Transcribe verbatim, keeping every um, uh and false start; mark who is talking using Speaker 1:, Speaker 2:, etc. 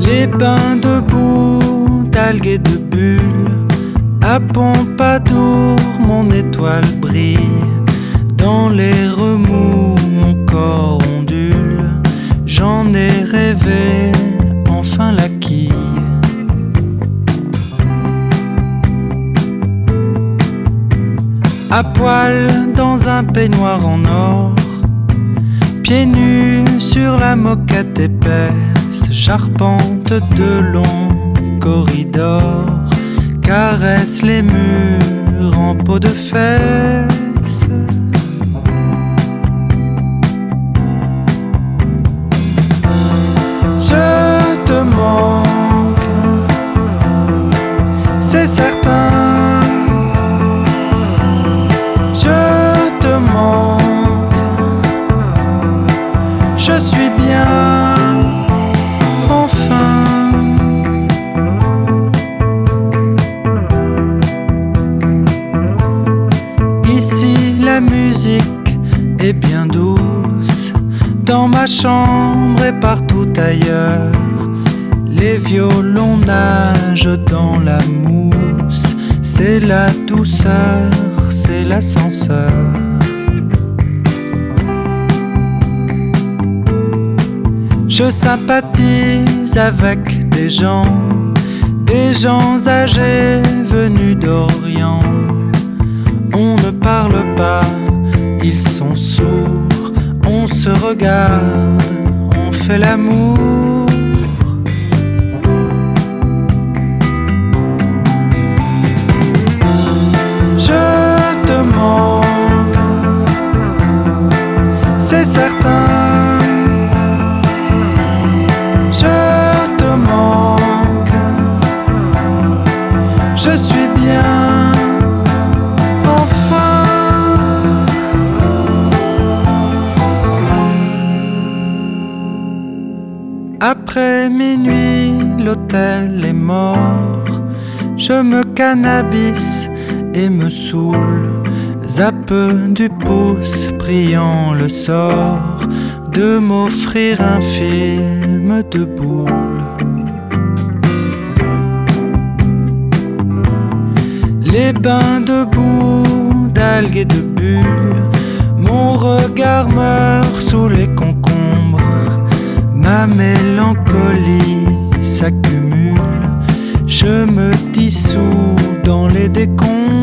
Speaker 1: Les bains de boue, d'algues et de bulles, à Pompadour mon étoile brille. Dans les remous mon corps ondule, j'en ai rêvé enfin la quille. À poil dans un peignoir en or, pieds nus sur la moquette épaisse, j'arpente de longs corridors, caresse les murs en peau de fesse. Je te manque, c'est certain. Je te manque, je suis bien, enfin. Ici la musique est bien douce, dans ma chambre et partout ailleurs. Les violons nagent dans la mousse, c'est la douceur, c'est l'ascenseur. Je sympathise avec des gens, des gens âgés venus d'Orient. On ne parle pas, ils sont sourds, on se regarde, on fait l'amour. Je te manque, c'est certain. Je te manque, je suis bien, enfin. Après minuit, l'hôtel est mort. Je me cannabis et me saoule, zappe du pouce, priant le sort de m'offrir un film de boules. Les bains de boue, d'algues et de bulles, mon regard meurt sous les concombres. Ma mélancolie s'accumule, je me dissous dans les décombres.